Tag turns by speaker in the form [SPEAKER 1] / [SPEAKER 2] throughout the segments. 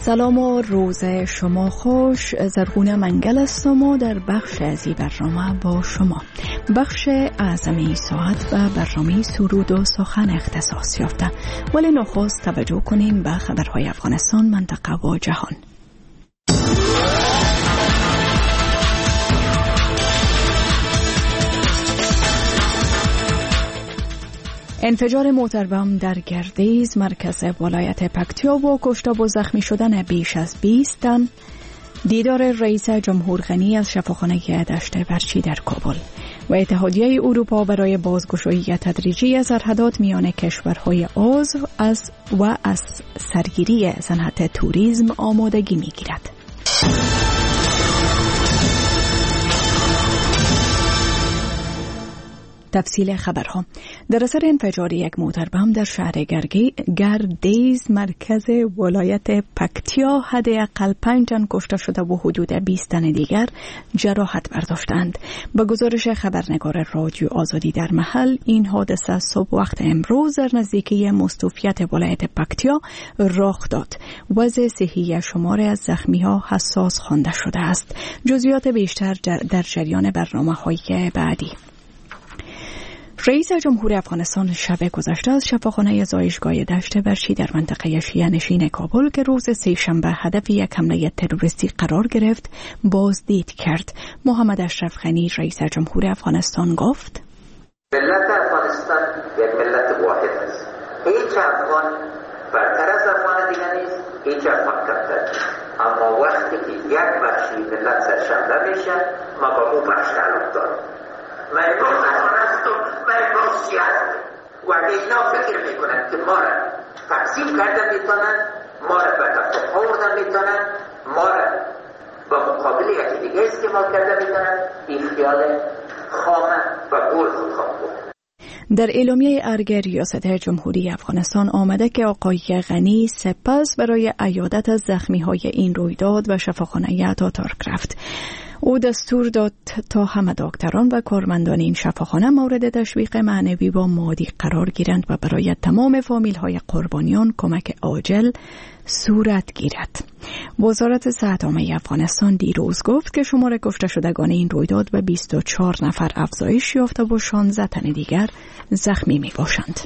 [SPEAKER 1] سلام و روز شما خوش. زرغونه منگل هستم و در بخش ازی برنامه با شما، بخش اعظمی ساعت و برنامه سرود و سخن اختصاص یافته. ولی نخست توجه کنیم به خبرهای افغانستان، منطقه و جهان. انفجار موتر بم در گردیز مرکز ولایت پکتیا و کشته و زخمی شدن بیش از 20 تن. دیدار رئیس جمهور غنی از شفاخانه دشت برچی در کابل و اتحادیه اروپا برای بازگشایی تدریجی سرحدات میان کشورهای عضو از سرگیری صنعت توریسم آمادگی میگیرد. تفصیل خبرها. در اثر انفجار یک موتر بم در شهر گردیز مرکز ولایت پکتیا حداقل 5 تن کشته شده و حدود 20 تن دیگر جراحت برداشتند. به گزارش خبرنگار رادیو آزادی در محل، این حادثه صبح وقت امروز در نزدیکی مستوفیت ولایت پکتیا رخ داد. وضع صحی شمار از زخمی‌ها حساس خوانده شده است. جزئیات بیشتر در جریان برنامه‌های بعدی. رئیس جمهور افغانستان شب گذشته از شفاخانه زایشگاه دشت برچی در منطقه شیعه نشین کابل که روز سه‌شنبه هدف یک حمله تروریستی قرار گرفت بازدید کرد. محمد اشرف غنی رئیس جمهور افغانستان گفت:
[SPEAKER 2] ملت افغانستان یک ملت واحد است. هیچ افغان برتر از افغان دیگر نیست، هیچ افغان کمتر نیست. اما وقتی که یک بخشی ملت سرشنبه میشه، ما با اون بخش تعلق داریم. من امروز افغان هستم، من امروز شیعه هستم و اگه اینا فکر میکنن که ما را تقسیم کردن میتونن، ما را به تفاهم آوردن میتونن، ما را با مقابل یکی دیگه استعمال کرده میتونن، این خیال خامه و گل خودخواه بود.
[SPEAKER 1] در اعلامیه ارگ ریاست جمهوری افغانستان آمده که آقای غنی سپس برای عیادت از زخمی‌های این رویداد و شفاخانه آتاتورک رفت. او دستور داد تا همه دکتران و کارمندان این شفاخانه مورد تشویق معنوی و مادی قرار گیرند و برای تمام فامیل‌های قربانیان کمک عاجل صورت گیرد. وزارت صحت عامه افغانستان دیروز گفت که شمار کشته شدگان این رویداد به 24 نفر افزایش یافته و 16 تن دیگر زخمی می باشند.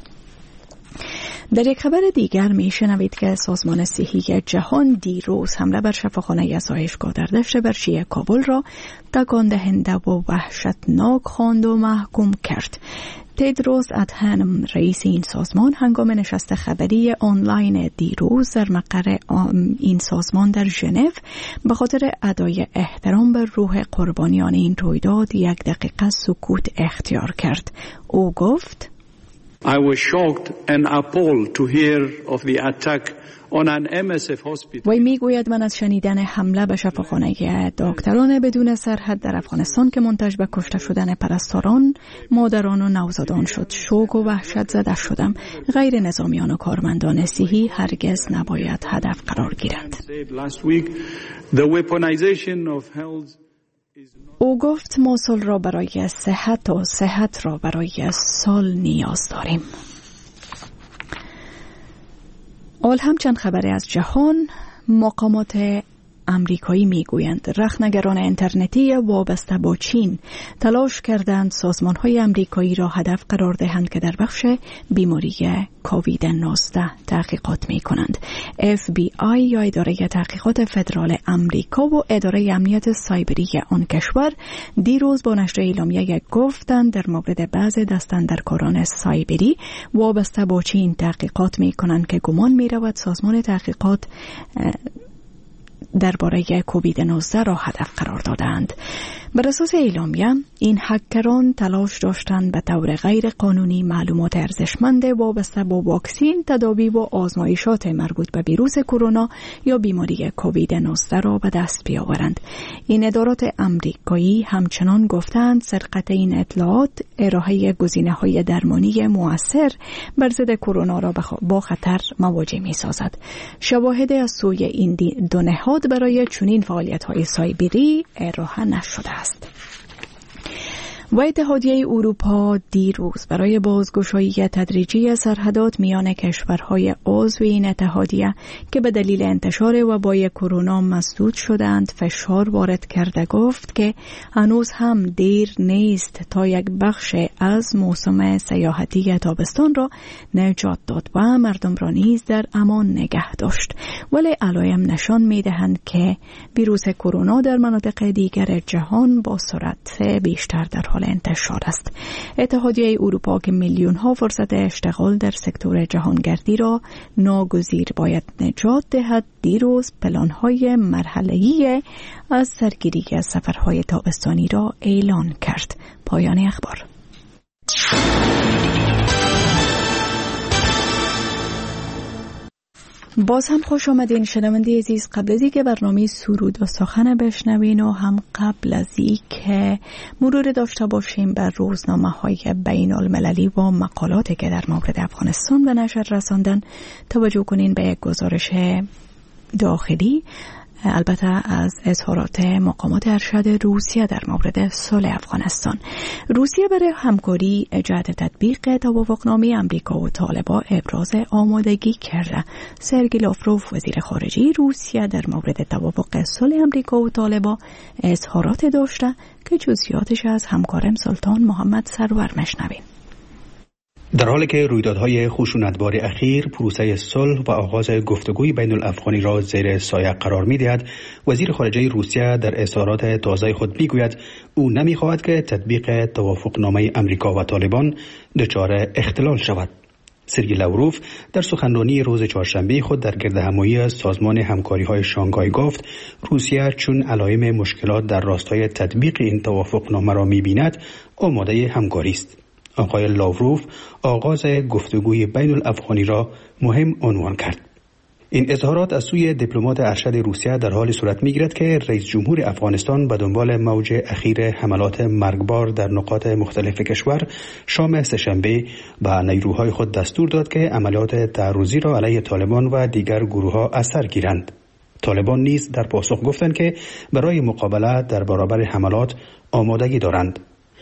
[SPEAKER 1] در یک خبر دیگر می شنوید که سازمان صحی جهان دیروز حمله بر شفاخانه زایشگاه در دشت برچی کابل را تکان دهنده و وحشتناک خواند و محکوم کرد. تدروس ادهانم رئیس این سازمان هنگام نشست خبری آنلاین دیروز در مقر این سازمان در ژنو به خاطر ادای احترام به روح قربانیان این رویداد 1 دقیقه سکوت اختیار کرد. او گفت:
[SPEAKER 3] I was shocked and appalled to hear of the attack on an MSF hospital.
[SPEAKER 1] وی میگوید من از شنیدن حمله به شفاخانه دکتران بدون سرحد در افغانستان که منتج به کشته شدن پرستاران، مادران و نوزادان شد شوک و وحشت زده شدم. غیر نظامیان و کارمندان صحی هرگز نباید هدف قرار گیرند. او گفت موصل را برای صحت و صحت را برای سال نیاز داریم. اول همچند خبری از جهان. مقامات امریکایی میگویند رخنگران اینترنتی وابسته با چین تلاش کردند سازمان‌های امریکایی را هدف قرار دهند که در بخش بیماری کووید 19 تحقیقات می‌کنند. FBI یا اداره تحقیقات فدرال امریکا و اداره امنیت سایبری آن کشور دیروز با نشر اعلامیه گفتند در مورد بعضی دستاندرکاران سایبری وابسته با چین تحقیقات می‌کنند که گمان می‌رود سازمان تحقیقات درباره کووید 19 را هدف قرار دادند. بر اساس اعلامیه این هکران تلاش داشتند به طور غیر قانونی معلومات ارزشمند وابسته با واکسین، تداوی و آزمایشات مربوط به ویروس کرونا یا بیماری کووید 19 را به دست بیاورند. این ادارات امریکایی همچنان گفتند سرقت این اطلاعات ارائه گزینه‌های درمانی مؤثر بر ضد کرونا را با خطر مواجه می‌سازد. شواهد از سوی این دو نهاد برای چنین فعالیت‌های سایبری ارائه نشده است. و اتحادیه اروپا دیروز برای بازگشایی تدریجی سرحدات میان کشورهای عضو این اتحادیه که به دلیل انتشار وبای کرونا مسدود شدند فشار وارد کرده گفت که هنوز هم دیر نیست تا یک بخش از موسم سیاحتی تابستان را نجات داد و مردم را نیز در امان نگه داشت. ولی علائم نشان می‌دهند که ویروس کرونا در مناطق دیگر جهان با سرعت بیشتر در حال انتشار است. اتحادیه اروپا که میلیون‌ها فرصت اشتغال در سکتور جهانگردی را ناگزیر باید نجات دهد، دیروز پلان‌های مرحله‌ای از سرگیری از سفرهای تابستانی را اعلان کرد. پایان اخبار. باز هم خوش آمدین شنونده عزیز. قبل از اینکه برنامه سرود و سخن بشنوین و هم قبل از اینکه مرور داشته باشیم بر روزنامه‌های بین المللی و مقالاتی که در مورد افغانستان به نشر رساندن، توجه کنین به یک گزارش داخلی، البته از اظهارات مقامات ارشد روسیه در مورد صلح افغانستان. روسیه برای همکاری جهت تطبیق توافقنامه امریکا و طالبان ابراز آمادگی کرده. سرگئی لاوروف وزیر خارجه روسیه در مورد توافق صلح امریکا و طالبان اظهارات داشته که جزئیاتش از همکارم سلطان محمد سرور مشنویم.
[SPEAKER 4] در حالی که رویدادهای خشونتبار اخیر پروسه صلح و آغاز گفتگوی بین الافغانی را زیر سایه قرار می‌دهد، وزیر خارجه روسیه در اظهارات تازه خود می‌گوید او نمی‌خواهد که تطبیق توافقنامه امریکا و طالبان دچار اختلال شود. سرگئی لاوروف در سخنرانی روز چهارشنبه خود در گردهمایی سازمان همکاری‌های شانگهای گفت روسیه چون علائم مشکلات در راستای تطبیق این توافقنامه را می‌بیند آماده همکاری است. آقای لاوروف آغاز گفتگوی بین الافغانی را مهم عنوان کرد. این اظهارات از سوی دیپلمات ارشد روسیه در حال صورت می‌گیرد که رئیس جمهور افغانستان به دنبال موج اخیر حملات مرگبار در نقاط مختلف کشور شام سه‌شنبه به نیروهای خود دستور داد که عملیات تعرضی را علیه طالبان و دیگر گروه‌ها از سر گیرند. طالبان نیز در پاسخ گفتند که برای مقابله در برابر حملات آمادگی دارند.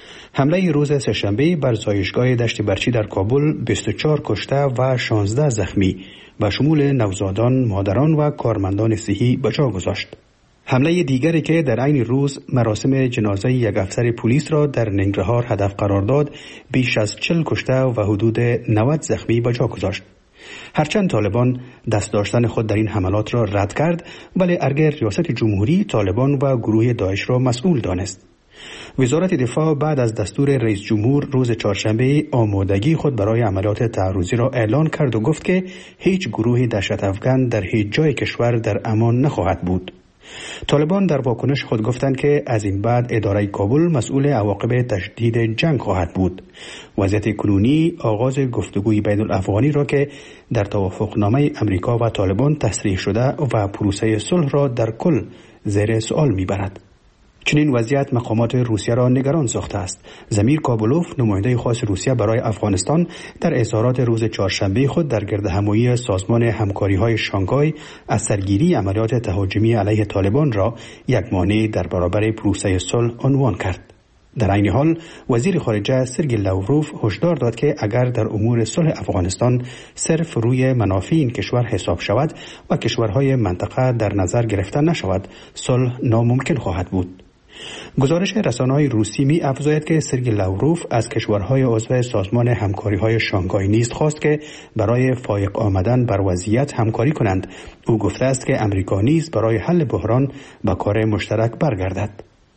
[SPEAKER 4] حمله روز سه‌شنبه بر زایشگاه دشت برچی در کابل 24 کشته و 16 زخمی به شمول نوزادان، مادران و کارمندان صحی به جا گذاشت. حمله دیگری که در عین روز مراسم جنازه یک افسر پلیس را در ننگرهار هدف قرار داد، بیش از 40 کشته و حدود 90 زخمی به جا گذاشت. هرچند طالبان دست داشتن خود در این حملات را رد کرد، ولی ارگه ریاست جمهوری طالبان و گروه داعش را مسئول دانست. وزارت دفاع بعد از دستور رئیس جمهور روز چهارشنبه آمادگی خود برای عملیات تعرضی را اعلان کرد و گفت که هیچ گروه دهشت افکن در هیچ جای کشور در امان نخواهد بود. طالبان در واکنش خود گفتند که از این بعد اداره کابل مسئول عواقب تشدید جنگ خواهد بود. وضعیت کنونی آغاز گفتگوی بین الافغانی را که در توافقنامه امریکا و طالبان تصریح شده و پروسه صلح را در کل زیر سوال میبرد. چنین وضعیت مقامات روسیه را نگران ساخته است. زمیر کابلوف نماینده خاص روسیه برای افغانستان در اظهارات روز چهارشنبه خود در گردهمایی سازمان همکاری‌های شانگهای از سرگیری عملیات تهاجمی علیه طالبان را یک مانع در برابر پروسه صلح عنوان کرد. در عین حال وزیر خارجه سرگئی لاوروف هشدار داد که اگر در امور صلح افغانستان صرف روی منافع این کشور حساب شود و کشورهای منطقه در نظر گرفته نشود، صلح ناممکن خواهد بود. گزارش رسانه‌های روسی می افزاید که سرگئی لاوروف از کشورهای عضو سازمان همکاری‌های شانگهای نیز خواست که برای فایق آمدن بر وضعیت همکاری کنند. او گفته است که امریکا نیز برای حل بحران به کار مشترک برگردد.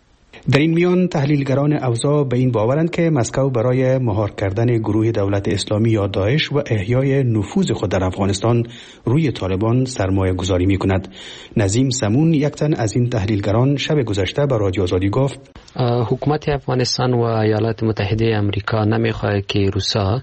[SPEAKER 4] در این میان تحلیلگران اوضاع به این باورند که مسکو برای مهار کردن گروه دولت اسلامی یا داعش و احیای نفوذ خود در افغانستان روی طالبان سرمایه گذاری می کند. نظیم سمون یک تن از این تحلیلگران شب گذشته به رادیو آزادی گفت
[SPEAKER 5] حکومت افغانستان و ایالات متحده آمریکا نمیخواهد که روسا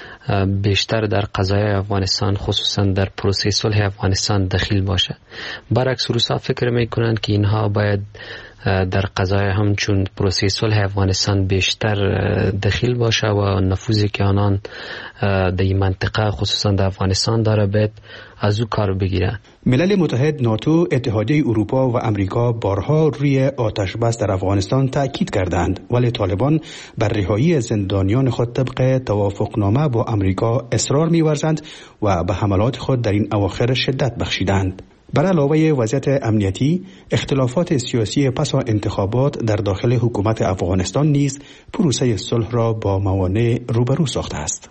[SPEAKER 5] بیشتر در قضایای افغانستان خصوصا در پروسه صلح افغانستان دخیل باشه. برعکس روسا فکر میکنند که اینها باید در قضایه هم چون پروسه صلح افغانستان بیشتر دخیل باشه و نفوذی که آنان در این منطقه خصوصا در افغانستان داره باید از او کار بگیره.
[SPEAKER 4] ملل متحد، ناتو، اتحادیه اروپا و امریکا بارها روی آتش بس در افغانستان تاکید کردند، ولی طالبان بر رهایی زندانیان خود طبق توافقنامه با امریکا اصرار می‌ورزند و به حملات خود در این اواخر شدت بخشیدند. بر علاوه وضعیت امنیتی، اختلافات سیاسی پس از انتخابات در داخل حکومت افغانستان نیز پروسه صلح را با موانع روبرو ساخته است.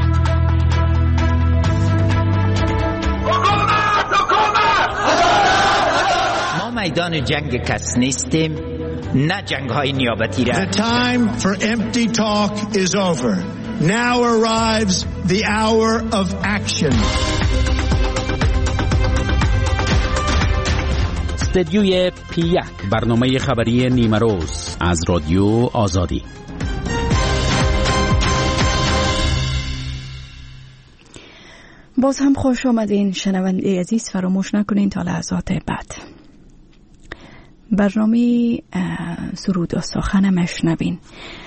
[SPEAKER 6] ما میدان جنگ کس نیستیم، نه جنگ های نیابتی را.
[SPEAKER 7] The time for empty talk is over. Now arrives the hour of action.
[SPEAKER 8] استدیوی P1، برنامه خبری نیمه روز از رادیو آزادی.
[SPEAKER 1] باز هم خوش آمدین شنونده عزیز. فراموش نکنین تا لحظات بعد برنامه سرود و سخن مشنوین.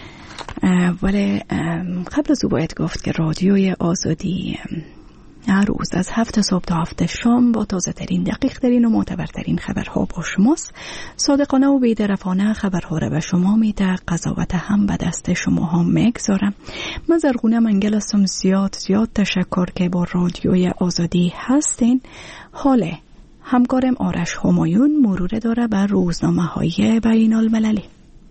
[SPEAKER 1] ولی قبل از او باید گفت که رادیوی آزادی هر روز از 7 صبح تا 7 شام با تازه ترین، دقیق ترین و معتبرترین خبرها با شماست. صادقانه و بی‌طرفانه خبرها را به شما میده، قضاوت هم به دست شما هم میگذارم. من زرغونه منگل هستم. زیاد تشکر که با رادیوی آزادی هستین. حالا همکارم آرش همایون مرور داره بر روزنامه‌های بین المللی.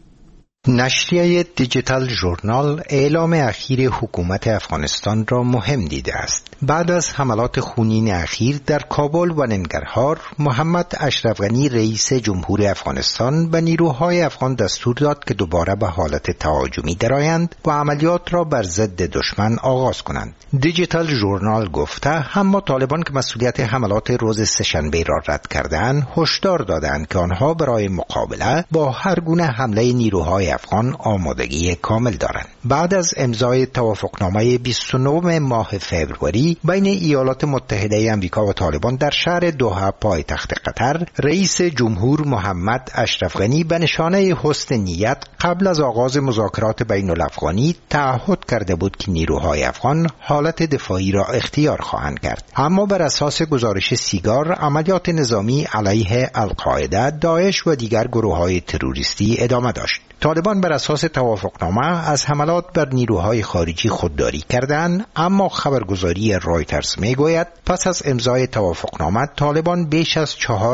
[SPEAKER 9] نشریه دیجیتال ژورنال اعلام اخیر حکومت افغانستان را مهم دیده است. بعد از حملات خونین اخیر در کابل و ننگرهار، محمد اشرف غنی رئیس جمهور افغانستان به نیروهای افغان دستور داد که دوباره به حالت تهاجمی درآیند و عملیات را بر ضد دشمن آغاز کنند. دیجیتال ژورنال گفته اما طالبان که مسئولیت حملات روز سه‌شنبه را رد کردند، هشدار دادند که آنها برای مقابله با هر گونه حمله نیروهای افغان آمادگی کامل دارند. بعد از امضای توافقنامه 29 ماه فوریه بین ایالات متحده آمریکا و طالبان در شهر دوحه پایتخت قطر، رئیس جمهور محمد اشرف غنی به نشانه حسن نیت قبل از آغاز مذاکرات بین الافغانی تعهد کرده بود که نیروهای افغان حالت دفاعی را اختیار خواهند کرد. اما بر اساس گزارش سیگار، عملیات نظامی علیه القاعده، داعش و دیگر گروه‌های تروریستی ادامه داشت. طالبان بر اساس توافقنامه از حملات بر نیروهای خارجی خودداری کردند، اما خبرگزاری رایترز میگوید پس از امضای توافقنامه طالبان بیش از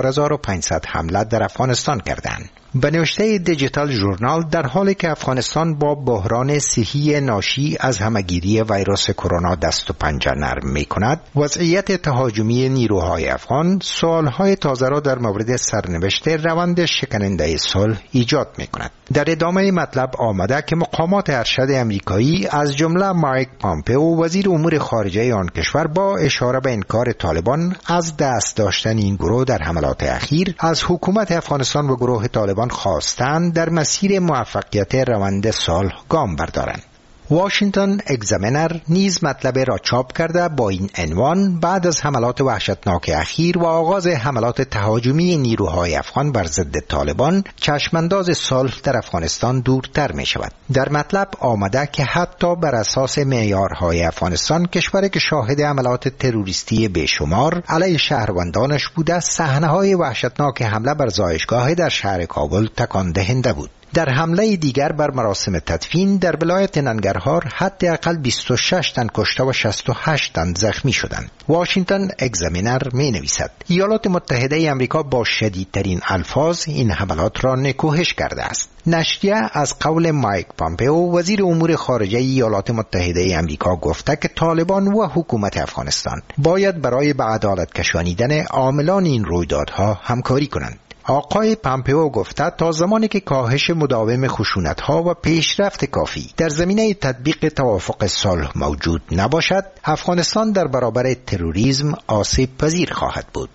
[SPEAKER 9] 4500 حمله در افغانستان کردند. به نوشته دیجیتال ژورنال، در حالی که افغانستان با بحران صحی ناشی از همهگیری ویروس کرونا دست و پنجه نرم می‌کند، وضعیت تهاجمی نیروهای افغان سوالهای تازه را در مورد سرنوشت روند شکننده صلح ایجاد می‌کند. در ادامه مطلب آمده که مقامات ارشد امریکایی از جمله مایک پامپئو وزیر امور خارجه آن کشور با اشاره به انکار طالبان از دست داشتن این گروه در حملات اخیر از حکومت افغانستان و گروه طالبان خواستند در مسیر موفقیت روند صلح گام بردارند. واشنگتن اگزامینر نیز مطلب را چاپ کرده با این عنوان: بعد از حملات وحشتناک اخیر و آغاز حملات تهاجمی نیروهای افغان بر ضد طالبان، چشمانداز صلح در افغانستان دورتر می شود. در مطلب آمده که حتی بر اساس معیارهای افغانستان، کشوری که شاهد حملات تروریستی بیشمار علیه شهروندانش بوده، صحنه‌های وحشتناک حمله بر زایشگاه در شهر کابل تکان دهنده بود. در حمله دیگر بر مراسم تدفین در ولایت ننگرهار حداقل 26 تن کشته و 68 تن زخمی شدند. واشنگتن اگزامینر می نویسد ایالات متحده آمریکا با شدیدترین الفاظ این حملات را نکوهش کرده است. نشریه از قول مایک پامپئو وزیر امور خارجه ایالات متحده آمریکا گفته که طالبان و حکومت افغانستان باید برای به عدالت کشانیدن عاملان این رویدادها همکاری کنند. آقای پامپئو گفته تا زمانی که کاهش مداوم خشونت‌ها و پیشرفت کافی در زمینه تطبیق توافق صلح موجود نباشد، افغانستان در برابر تروریسم آسیب پذیر خواهد بود.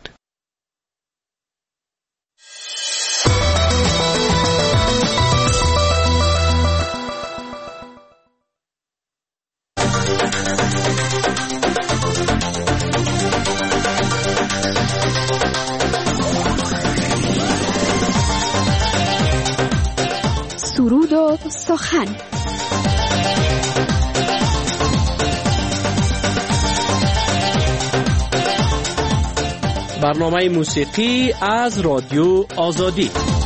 [SPEAKER 10] سخن.
[SPEAKER 11] برنامه موسیقی از رادیو آزادی.